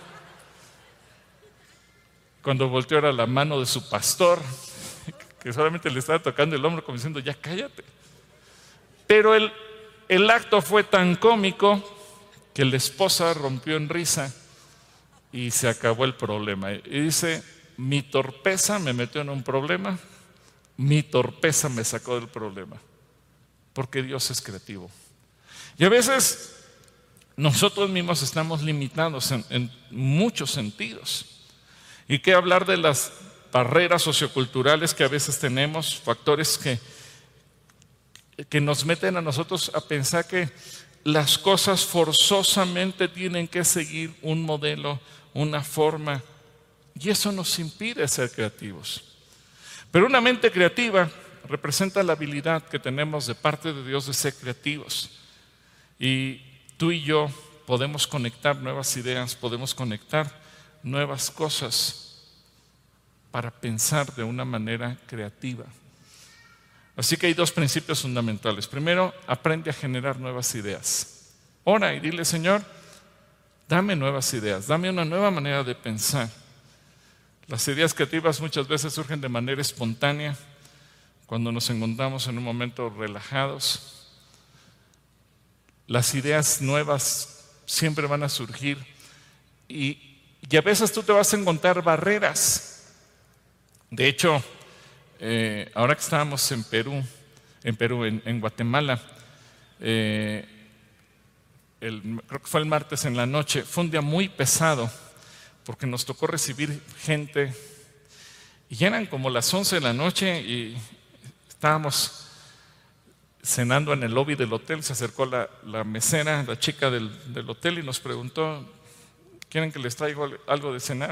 Cuando volteó era la mano de su pastor, que solamente le estaba tocando el hombro como diciendo, ya cállate. Pero el acto fue tan cómico que la esposa rompió en risa y se acabó el problema. Y dice, mi torpeza me metió en un problema, mi torpeza me sacó del problema, porque Dios es creativo. Y a veces nosotros mismos estamos limitados en muchos sentidos. Y qué hablar de las barreras socioculturales que a veces tenemos, factores que nos meten a nosotros a pensar que las cosas forzosamente tienen que seguir un modelo, una forma, y eso nos impide ser creativos. Pero una mente creativa representa la habilidad que tenemos de parte de Dios de ser creativos. Y tú y yo podemos conectar nuevas ideas, podemos conectar nuevas cosas para pensar de una manera creativa. Así que hay 2 principios fundamentales. Primero, aprende a generar nuevas ideas. Ora y dile, Señor, dame nuevas ideas, dame una nueva manera de pensar. Las ideas creativas muchas veces surgen de manera espontánea, cuando nos encontramos en un momento relajados. Las ideas nuevas siempre van a surgir y a veces tú te vas a encontrar barreras. De hecho, ahora que estábamos en Guatemala, creo que fue el martes en la noche, fue un día muy pesado porque nos tocó recibir gente y ya eran como las 11 de la noche y estábamos cenando en el lobby del hotel. Se acercó la mesera, la chica del hotel, y nos preguntó: ¿quieren que les traiga algo de cenar?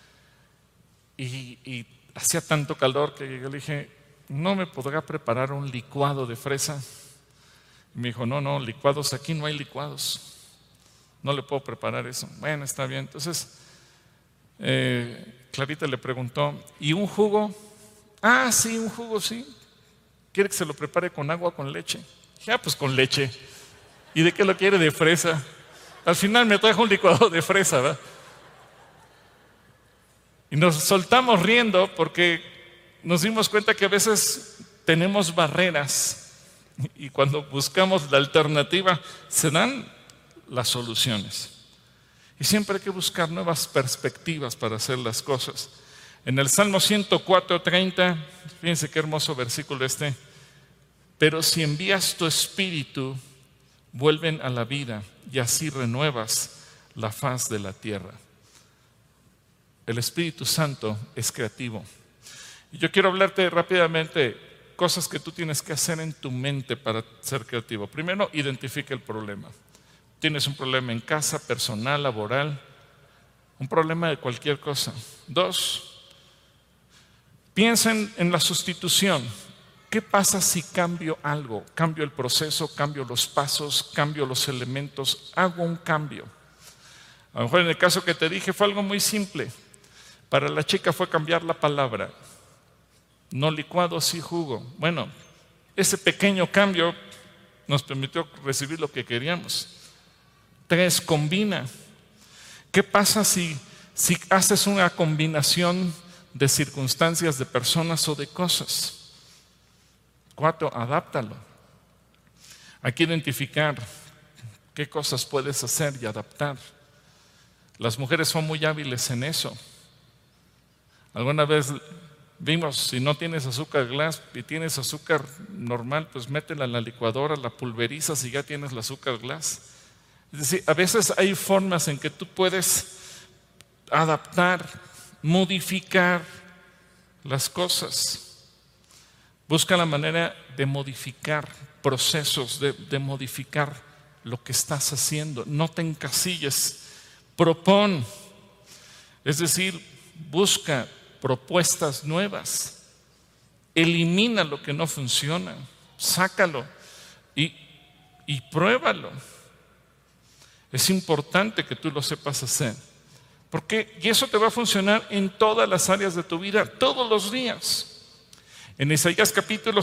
Y hacía tanto calor que yo le dije: ¿no me podrá preparar un licuado de fresa? Y me dijo: no, licuados, aquí no hay licuados, no le puedo preparar eso. Bueno, está bien. Entonces Clarita le preguntó: ¿y un jugo? Ah, sí, un jugo, sí. ¿Quiere que se lo prepare con agua o con leche? Dije: ah, pues con leche. ¿Y de qué lo quiere? De fresa. Al final me trajo un licuado de fresa, ¿verdad? Y nos soltamos riendo porque nos dimos cuenta que a veces tenemos barreras y cuando buscamos la alternativa se dan las soluciones. Y siempre hay que buscar nuevas perspectivas para hacer las cosas. En el Salmo 104:30, fíjense qué hermoso versículo este: pero si envías tu espíritu, vuelven a la vida y así renuevas la faz de la tierra. El Espíritu Santo es creativo. Y yo quiero hablarte rápidamente cosas que tú tienes que hacer en tu mente para ser creativo. Primero, identifica el problema. Tienes un problema en casa, personal, laboral, un problema de cualquier cosa. 2, piensa en la sustitución. ¿Qué pasa si cambio algo? Cambio el proceso, cambio los pasos, cambio los elementos, hago un cambio. A lo mejor en el caso que te dije fue algo muy simple. Para la chica fue cambiar la palabra. No licuado, sí jugo. Bueno, ese pequeño cambio nos permitió recibir lo que queríamos. 3, combina. ¿Qué pasa si haces una combinación de circunstancias, de personas o de cosas? 4, adáptalo. Hay que identificar qué cosas puedes hacer y adaptar. Las mujeres son muy hábiles en eso. Alguna vez vimos, si no tienes azúcar glass y tienes azúcar normal, pues métela en la licuadora, la pulverizas y ya tienes el azúcar glass. Es decir, a veces hay formas en que tú puedes adaptar, modificar las cosas. Busca la manera de modificar procesos, de modificar lo que estás haciendo. No te encasilles, propón. Es decir, busca propuestas nuevas. Elimina lo que no funciona, sácalo y pruébalo. Es importante que tú lo sepas hacer. Y eso te va a funcionar en todas las áreas de tu vida, todos los días. En Isaías capítulo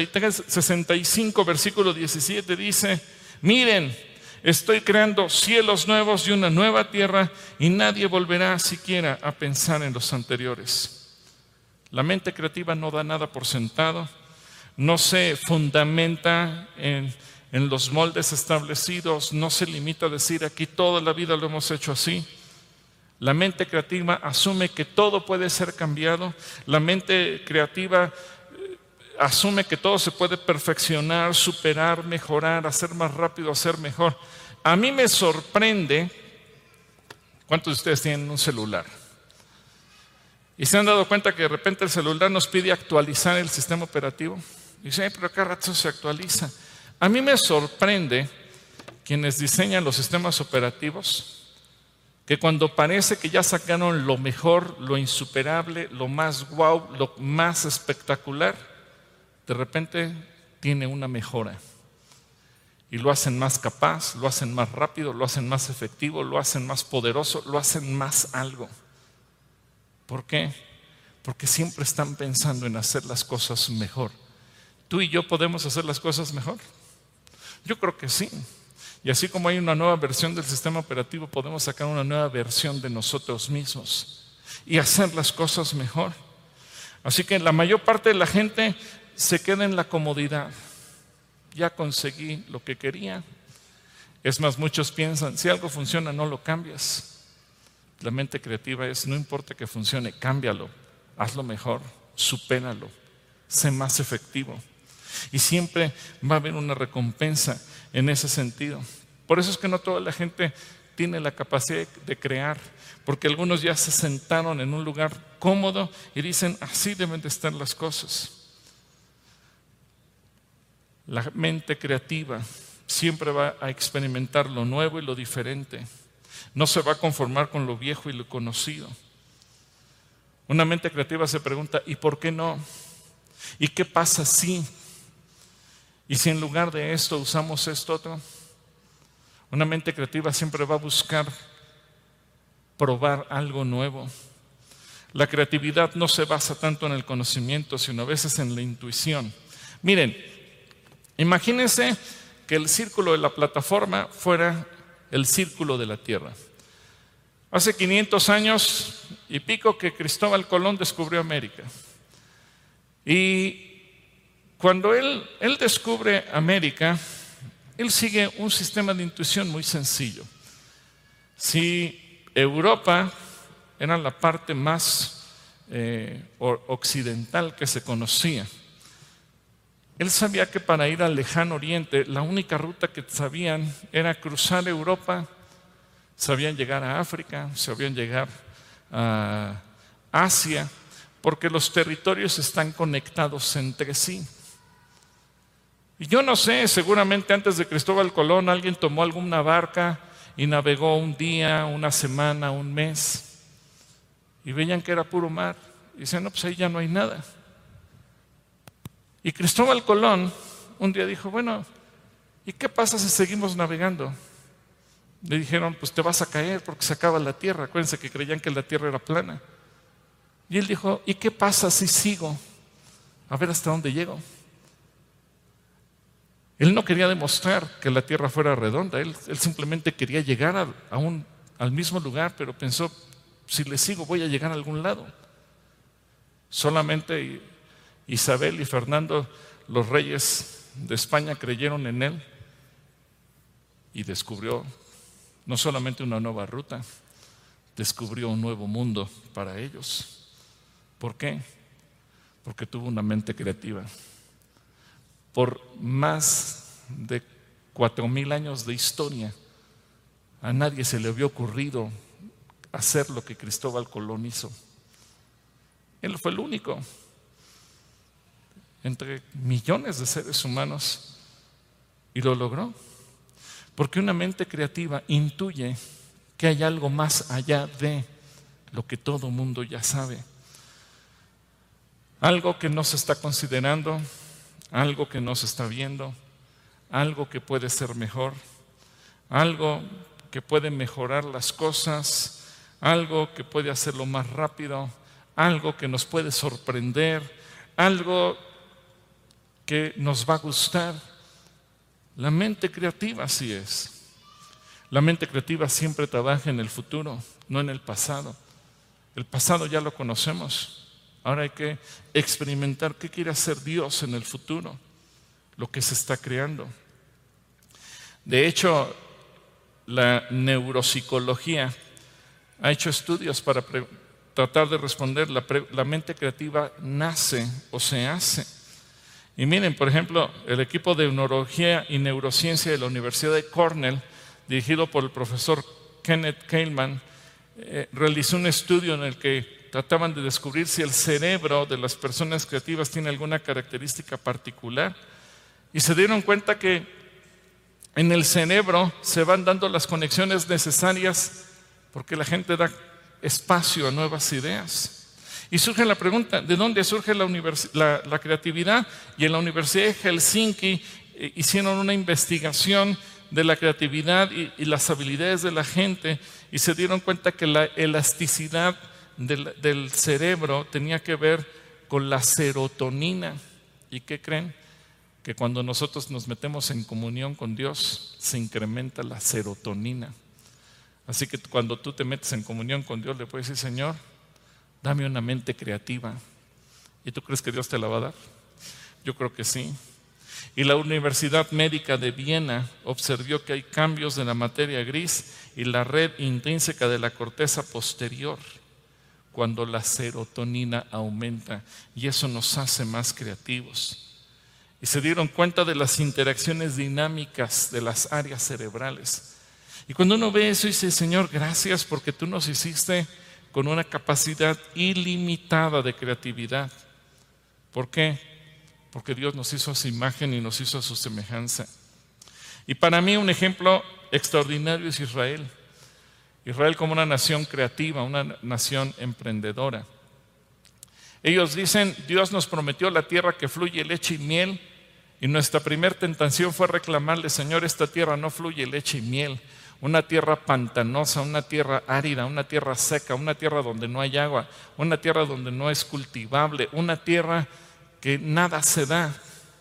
65, versículo 17 dice: miren, estoy creando cielos nuevos y una nueva tierra, y nadie volverá siquiera a pensar en los anteriores. La mente creativa no da nada por sentado, no se fundamenta en los moldes establecidos, no se limita a decir aquí toda la vida lo hemos hecho así. La mente creativa asume que todo puede ser cambiado. La mente creativa asume que todo se puede perfeccionar, superar, mejorar, hacer más rápido, hacer mejor. A mí me sorprende, ¿cuántos de ustedes tienen un celular? Y se han dado cuenta que de repente el celular nos pide actualizar el sistema operativo. Y dicen: pero cada rato se actualiza. A mí me sorprende quienes diseñan los sistemas operativos, que cuando parece que ya sacaron lo mejor, lo insuperable, lo más guau, lo más espectacular, de repente tiene una mejora. Y lo hacen más capaz, lo hacen más rápido, lo hacen más efectivo, lo hacen más poderoso, lo hacen más algo. ¿Por qué? Porque siempre están pensando en hacer las cosas mejor. ¿Tú y yo podemos hacer las cosas mejor? Yo creo que sí. Y así como hay una nueva versión del sistema operativo, podemos sacar una nueva versión de nosotros mismos y hacer las cosas mejor. Así que la mayor parte de la gente se queda en la comodidad. Ya conseguí lo que quería. Es más, muchos piensan: si algo funciona, no lo cambias. La mente creativa es: no importa que funcione, cámbialo, hazlo mejor, supéralo, sé más efectivo. Y siempre va a haber una recompensa en ese sentido. Por eso es que no toda la gente tiene la capacidad de crear, porque algunos ya se sentaron en un lugar cómodo y dicen, así deben de estar las cosas. La mente creativa siempre va a experimentar lo nuevo y lo diferente. No se va a conformar con lo viejo y lo conocido. Una mente creativa se pregunta, ¿y por qué no? ¿Y qué pasa si? ¿Y si en lugar de esto usamos esto otro? Una mente creativa siempre va a buscar probar algo nuevo. La creatividad no se basa tanto en el conocimiento, sino a veces en la intuición. Miren, imagínense que el círculo de la plataforma fuera el círculo de la Tierra. Hace 500 años y pico que Cristóbal Colón descubrió América. Y cuando él descubre América, él sigue un sistema de intuición muy sencillo. Si Europa era la parte más occidental que se conocía, él sabía que para ir al lejano oriente, la única ruta que sabían era cruzar Europa. Sabían llegar a África, sabían llegar a Asia, porque los territorios están conectados entre sí. Y yo no sé, seguramente antes de Cristóbal Colón alguien tomó alguna barca y navegó un día, una semana, un mes, y veían que era puro mar. Y decían, no, pues ahí ya no hay nada. Y Cristóbal Colón un día dijo, bueno, ¿y qué pasa si seguimos navegando? Le dijeron, pues te vas a caer porque se acaba la tierra. Acuérdense que creían que la tierra era plana. Y él dijo, ¿y qué pasa si sigo? A ver hasta dónde llego. Él no quería demostrar que la tierra fuera redonda. Él simplemente quería llegar al mismo lugar, pero pensó, si le sigo voy a llegar a algún lado. Solamente Isabel y Fernando, los reyes de España, creyeron en él y descubrió no solamente una nueva ruta, descubrió un nuevo mundo para ellos. ¿Por qué? Porque tuvo una mente creativa. Por más de 4,000 años de historia, a nadie se le había ocurrido hacer lo que Cristóbal Colón hizo. Él fue el único entre millones de seres humanos y lo logró. Porque una mente creativa intuye que hay algo más allá de lo que todo mundo ya sabe. Algo que no se está considerando, algo que no se está viendo, algo que puede ser mejor, algo que puede mejorar las cosas, algo que puede hacerlo más rápido, algo que nos puede sorprender, algo que nos va a gustar. La mente creativa así es. La mente creativa siempre trabaja en el futuro, no en el pasado. El pasado ya lo conocemos. Ahora hay que experimentar qué quiere hacer Dios en el futuro, lo que se está creando. De hecho, la neuropsicología ha hecho estudios para tratar de responder la mente creativa nace o se hace. Y miren, por ejemplo, el equipo de neurología y neurociencia de la Universidad de Cornell, dirigido por el profesor Kenneth Kehlman, realizó un estudio en el que trataban de descubrir si el cerebro de las personas creativas tiene alguna característica particular. Y se dieron cuenta que en el cerebro se van dando las conexiones necesarias porque la gente da espacio a nuevas ideas. Y surge la pregunta, ¿de dónde surge la creatividad? Y en la Universidad de Helsinki hicieron una investigación de la creatividad y las habilidades de la gente y se dieron cuenta que la elasticidad del cerebro tenía que ver con la serotonina. ¿Y qué creen? Que cuando nosotros nos metemos en comunión con Dios, se incrementa la serotonina. Así que cuando tú te metes en comunión con Dios, le puedes decir, Señor, dame una mente creativa. ¿Y tú crees que Dios te la va a dar? Yo creo que sí. Y la Universidad Médica de Viena observó que hay cambios de la materia gris y la red intrínseca de la corteza posterior cuando la serotonina aumenta, y eso nos hace más creativos. Y se dieron cuenta de las interacciones dinámicas de las áreas cerebrales. Y cuando uno ve eso dice, Señor, gracias porque tú nos hiciste con una capacidad ilimitada de creatividad. ¿Por qué? Porque Dios nos hizo a su imagen y nos hizo a su semejanza. Y para mí un ejemplo extraordinario es Israel. Israel como una nación creativa, una nación emprendedora. Ellos dicen, Dios nos prometió la tierra que fluye leche y miel, y nuestra primera tentación fue reclamarle, Señor, esta tierra no fluye leche y miel, una tierra pantanosa, una tierra árida, una tierra seca, una tierra donde no hay agua, una tierra donde no es cultivable, una tierra que nada se da.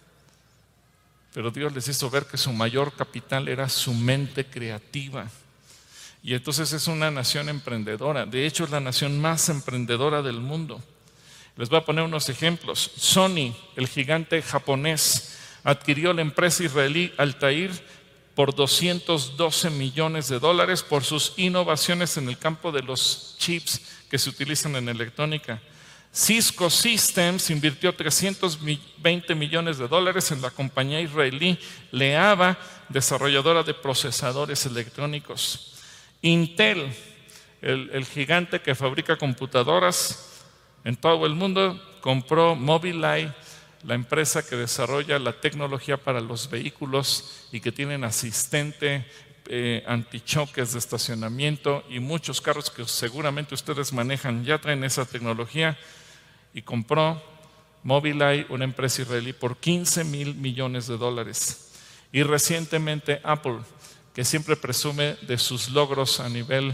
Pero Dios les hizo ver que su mayor capital era su mente creativa. Y entonces es una nación emprendedora. De hecho, es la nación más emprendedora del mundo. Les voy a poner unos ejemplos. Sony, el gigante japonés, adquirió la empresa israelí Altair por $212 millones por sus innovaciones en el campo de los chips que se utilizan en electrónica. Cisco Systems invirtió $320 millones en la compañía israelí Leava, desarrolladora de procesadores electrónicos. Intel, el gigante que fabrica computadoras en todo el mundo, compró Mobileye, la empresa que desarrolla la tecnología para los vehículos y que tienen asistente, antichoques de estacionamiento, y muchos carros que seguramente ustedes manejan ya traen esa tecnología. Y compró Mobileye, una empresa israelí, por $15,000 millones. Y recientemente Apple, que siempre presume de sus logros a nivel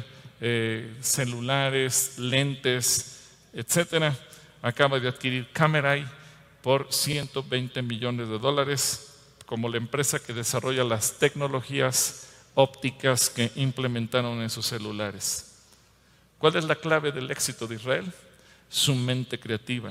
celulares, lentes, etcétera, acaba de adquirir Camerai por $120 millones como la empresa que desarrolla las tecnologías ópticas que implementaron en sus celulares. ¿Cuál es la clave del éxito de Israel? Su mente creativa.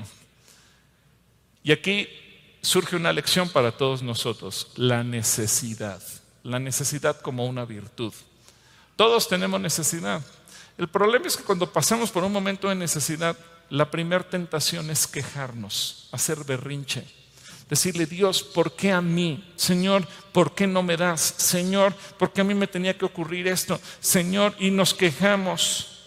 Y aquí surge una lección para todos nosotros, la necesidad como una virtud. Todos tenemos necesidad. El problema es que cuando pasamos por un momento de necesidad, la primera tentación es quejarnos, hacer berrinche, decirle, Dios, ¿por qué a mí? Señor, ¿por qué no me das? Señor, ¿por qué a mí me tenía que ocurrir esto? Señor, y nos quejamos.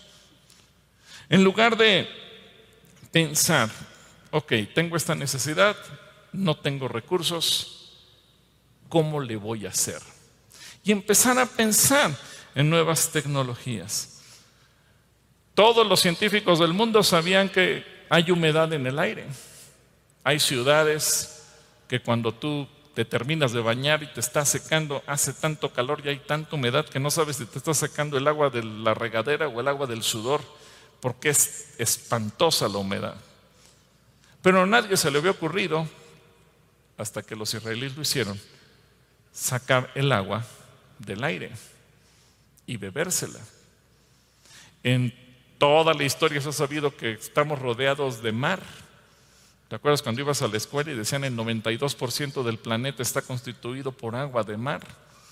En lugar de pensar, ok, tengo esta necesidad, no tengo recursos, ¿cómo le voy a hacer? Y empezar a pensar en nuevas tecnologías. Todos los científicos del mundo sabían que hay humedad en el aire. Hay ciudades que cuando tú te terminas de bañar y te estás secando, hace tanto calor y hay tanta humedad que no sabes si te está sacando el agua de la regadera o el agua del sudor, porque es espantosa la humedad. Pero a nadie se le había ocurrido, hasta que los israelíes lo hicieron, sacar el agua del aire y bebérsela. En toda la historia se ha sabido que estamos rodeados de mar. ¿Te acuerdas cuando ibas a la escuela y decían el 92% del planeta está constituido por agua de mar?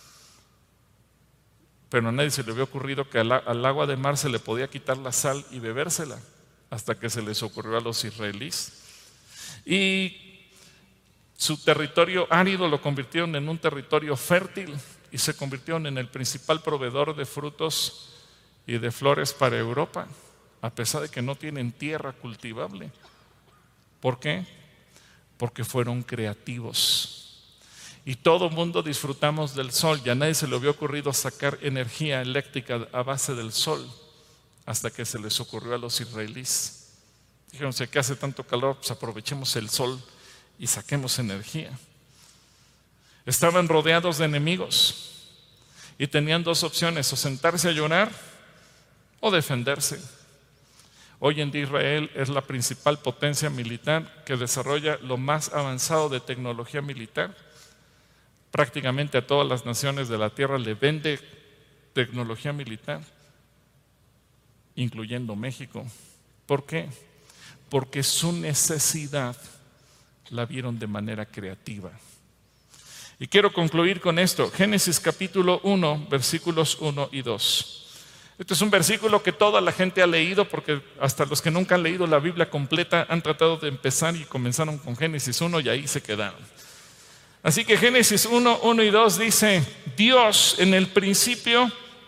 Pero a nadie se le había ocurrido que al agua de mar se le podía quitar la sal y bebérsela, hasta que se les ocurrió a los israelíes. Y su territorio árido lo convirtieron en un territorio fértil y se convirtieron en el principal proveedor de frutos y de flores para Europa, a pesar de que no tienen tierra cultivable. ¿Por qué? Porque fueron creativos. Y todo mundo disfrutamos del sol, y a nadie se le había ocurrido sacar energía eléctrica a base del sol, hasta que se les ocurrió a los israelíes. Dijeron, si aquí hace tanto calor, pues aprovechemos el sol y saquemos energía. Estaban rodeados de enemigos y tenían dos opciones, o sentarse a llorar o defenderse. Hoy en día Israel es la principal potencia militar que desarrolla lo más avanzado de tecnología militar. Prácticamente a todas las naciones de la tierra le vende tecnología militar, incluyendo México. ¿Por qué? Porque su necesidad la vieron de manera creativa. Y quiero concluir con esto. Génesis capítulo 1, versículos 1 y 2. Este es un versículo que toda la gente ha leído, porque hasta los que nunca han leído la Biblia completa han tratado de empezar y comenzaron con Génesis 1 y ahí se quedaron. Así que Génesis 1, 1 y 2 dice, Dios en el principio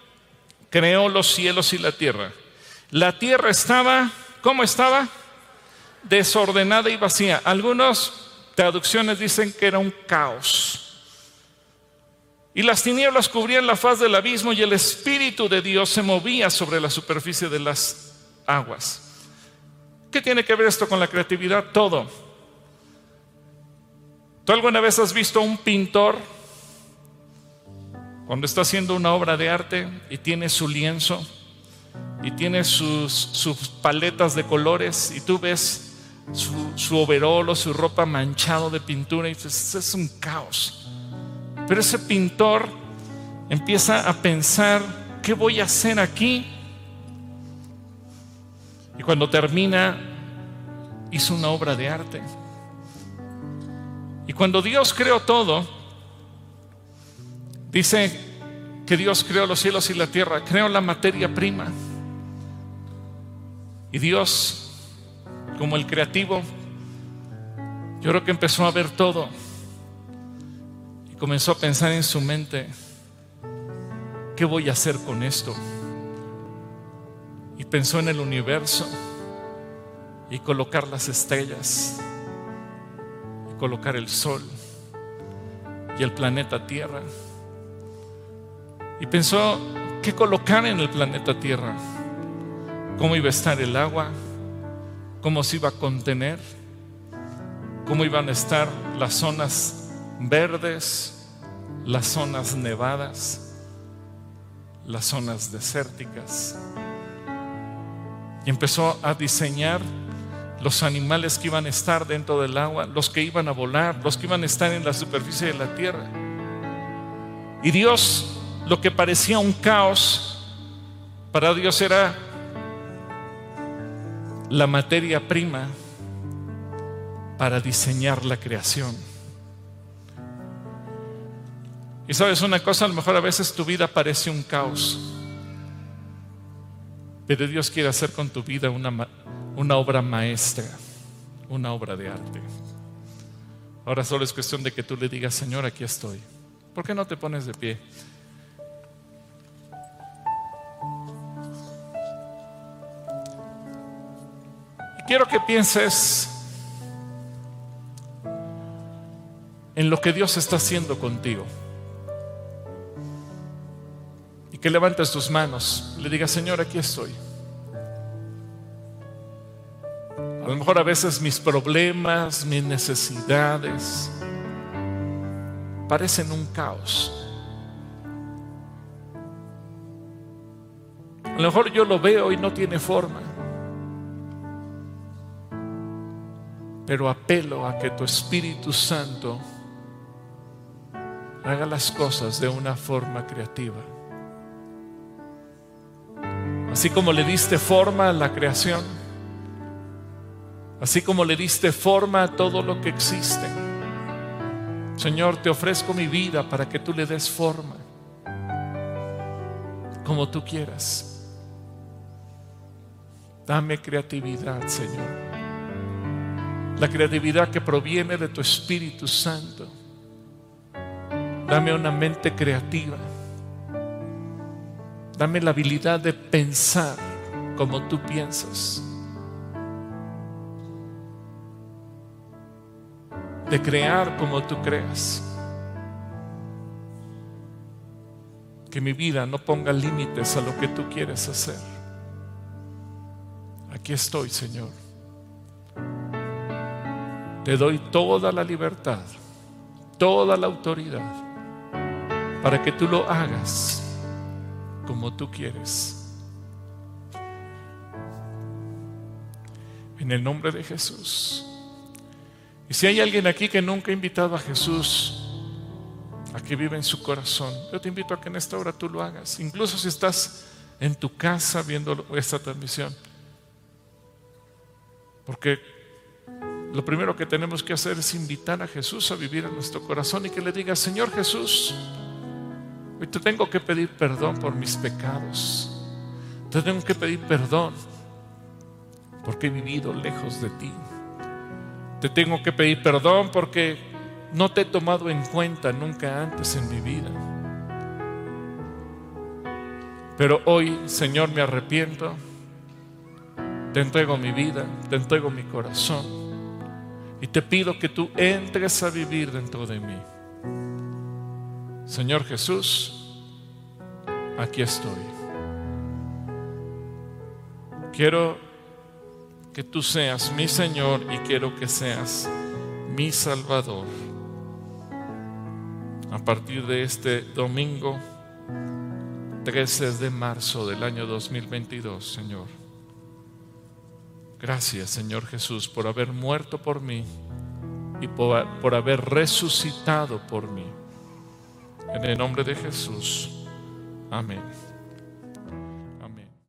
creó los cielos y la tierra. La tierra estaba, ¿cómo estaba? Desordenada y vacía. Algunas traducciones dicen que era un caos. Y las tinieblas cubrían la faz del abismo y el Espíritu de Dios se movía sobre la superficie de las aguas. ¿Qué tiene que ver esto con la creatividad? Todo. ¿Tú alguna vez has visto a un pintor cuando está haciendo una obra de arte y tiene su lienzo y tiene sus paletas de colores y tú ves su overol o su ropa manchado de pintura y dices, es un caos? Pero ese pintor empieza a pensar, ¿qué voy a hacer aquí? Y cuando termina, hizo una obra de arte. Y cuando Dios creó todo, dice que Dios creó los cielos y la tierra, creó la materia prima. Y Dios, como el creativo, yo creo que empezó a ver todo. Comenzó a pensar en su mente, ¿qué voy a hacer con esto? Y pensó en el universo y colocar las estrellas y colocar el sol y el planeta Tierra. Y pensó, ¿qué colocar en el planeta Tierra? ¿Cómo iba a estar el agua? ¿Cómo se iba a contener? ¿Cómo iban a estar las zonas verdes, las zonas nevadas, las zonas desérticas? Y empezó a diseñar los animales que iban a estar dentro del agua, los que iban a volar, los que iban a estar en la superficie de la tierra. Y Dios, lo que parecía un caos, para Dios era la materia prima para diseñar la creación. Y sabes una cosa, a lo mejor a veces tu vida parece un caos, pero Dios quiere hacer con tu vida una obra maestra, una obra de arte. Ahora solo es cuestión de que tú le digas, Señor, aquí estoy. ¿Por qué no te pones de pie? Y quiero que pienses en lo que Dios está haciendo contigo. Que levantes tus manos, le digas, Señor, aquí estoy. A lo mejor a veces mis problemas, mis necesidades parecen un caos. A lo mejor yo lo veo y no tiene forma, pero apelo a que tu Espíritu Santo haga las cosas de una forma creativa. Así como le diste forma a la creación, así como le diste forma a todo lo que existe, Señor, te ofrezco mi vida para que tú le des forma como tú quieras. Dame creatividad, Señor, la creatividad que proviene de tu Espíritu Santo. Dame una mente creativa. Dame la habilidad de pensar como tú piensas, de crear como tú creas. Que mi vida no ponga límites a lo que tú quieres hacer. Aquí estoy, Señor. Te doy toda la libertad, toda la autoridad, para que tú lo hagas como tú quieres. En el nombre de Jesús. Y si hay alguien aquí que nunca ha invitado a Jesús a que vive en su corazón, yo te invito a que en esta hora tú lo hagas. Incluso si estás en tu casa viendo esta transmisión, porque lo primero que tenemos que hacer es invitar a Jesús a vivir en nuestro corazón y que le diga, Señor Jesús, hoy te tengo que pedir perdón por mis pecados. Te tengo que pedir perdón porque he vivido lejos de ti. Te tengo que pedir perdón porque no te he tomado en cuenta nunca antes en mi vida. Pero hoy, Señor, me arrepiento. Te entrego mi vida, te entrego mi corazón. Y te pido que tú entres a vivir dentro de mí. Señor Jesús, aquí estoy. Quiero que tú seas mi Señor y quiero que seas mi Salvador. A partir de este domingo 13 de marzo del año 2022, Señor. Gracias, Señor Jesús, por haber muerto por mí y por haber resucitado por mí. En el nombre de Jesús. Amén.